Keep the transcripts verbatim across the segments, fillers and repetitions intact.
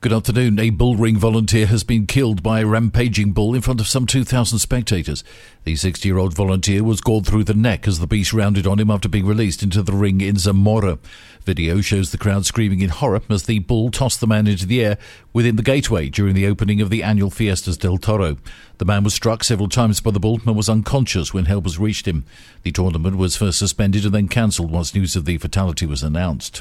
Good afternoon. A bullring volunteer has been killed by a rampaging bull in front of some two thousand spectators. The sixty-year-old volunteer was gored through the neck as the beast rounded on him after being released into the ring in Zamora. Video shows the crowd screaming in horror as the bull tossed the man into the air within the gateway during the opening of the annual Fiestas del Toro. The man was struck several times by the bull and was unconscious when helpers reached him. The tournament was first suspended and then cancelled once news of the fatality was announced.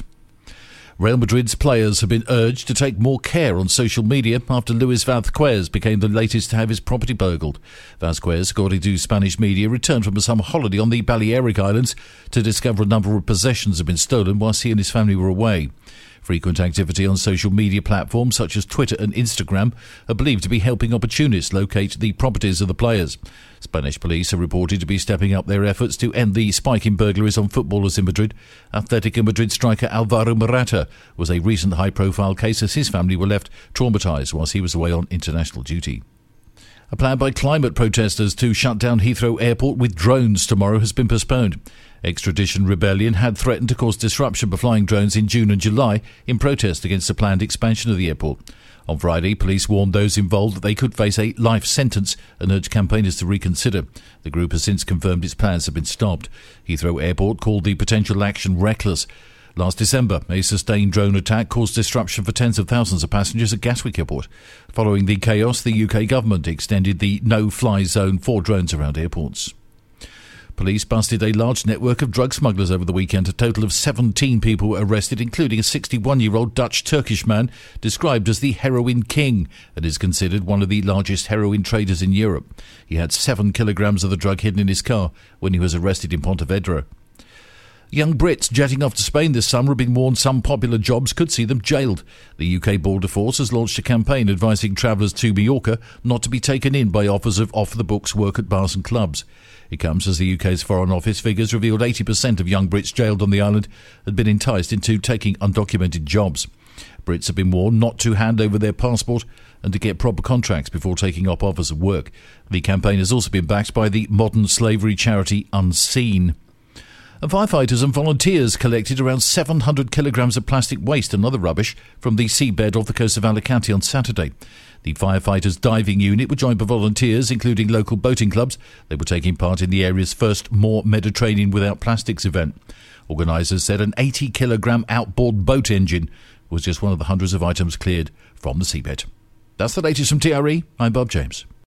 Real Madrid's players have been urged to take more care on social media after Luis Vázquez became the latest to have his property burgled. Vázquez, according to Spanish media, returned from a summer holiday on the Balearic Islands to discover a number of possessions had been stolen whilst he and his family were away. Frequent activity on social media platforms such as Twitter and Instagram are believed to be helping opportunists locate the properties of the players. Spanish police are reported to be stepping up their efforts to end the spike in burglaries on footballers in Madrid. Atletico Madrid striker Alvaro Morata was a recent high-profile case as his family were left traumatised whilst he was away on international duty. A plan by climate protesters to shut down Heathrow Airport with drones tomorrow has been postponed. Extradition Rebellion had threatened to cause disruption by flying drones in June and July in protest against the planned expansion of the airport. On Friday, police warned those involved that they could face a life sentence and urged campaigners to reconsider. The group has since confirmed its plans have been stopped. Heathrow Airport called the potential action reckless. Last December, a sustained drone attack caused disruption for tens of thousands of passengers at Gatwick Airport. Following the chaos, the U K government extended the no-fly zone for drones around airports. Police busted a large network of drug smugglers over the weekend. A total of seventeen people were arrested, including a sixty-one-year-old Dutch-Turkish man described as the heroin king and is considered one of the largest heroin traders in Europe. He had seven kilograms of the drug hidden in his car when he was arrested in Pontevedra. Young Brits jetting off to Spain this summer have been warned some popular jobs could see them jailed. The U K Border Force has launched a campaign advising travellers to Mallorca not to be taken in by offers of off-the-books work at bars and clubs. It comes as the U K's Foreign Office figures revealed eighty percent of young Brits jailed on the island had been enticed into taking undocumented jobs. Brits have been warned not to hand over their passport and to get proper contracts before taking up offers of work. The campaign has also been backed by the modern slavery charity Unseen. And firefighters and volunteers collected around seven hundred kilograms of plastic waste and other rubbish from the seabed off the coast of Alicante on Saturday. The firefighters' diving unit were joined by volunteers, including local boating clubs. They were taking part in the area's first More Mediterranean Without Plastics event. Organisers said an eighty kilogram outboard boat engine was just one of the hundreds of items cleared from the seabed. That's the latest from T R E. I'm Bob James.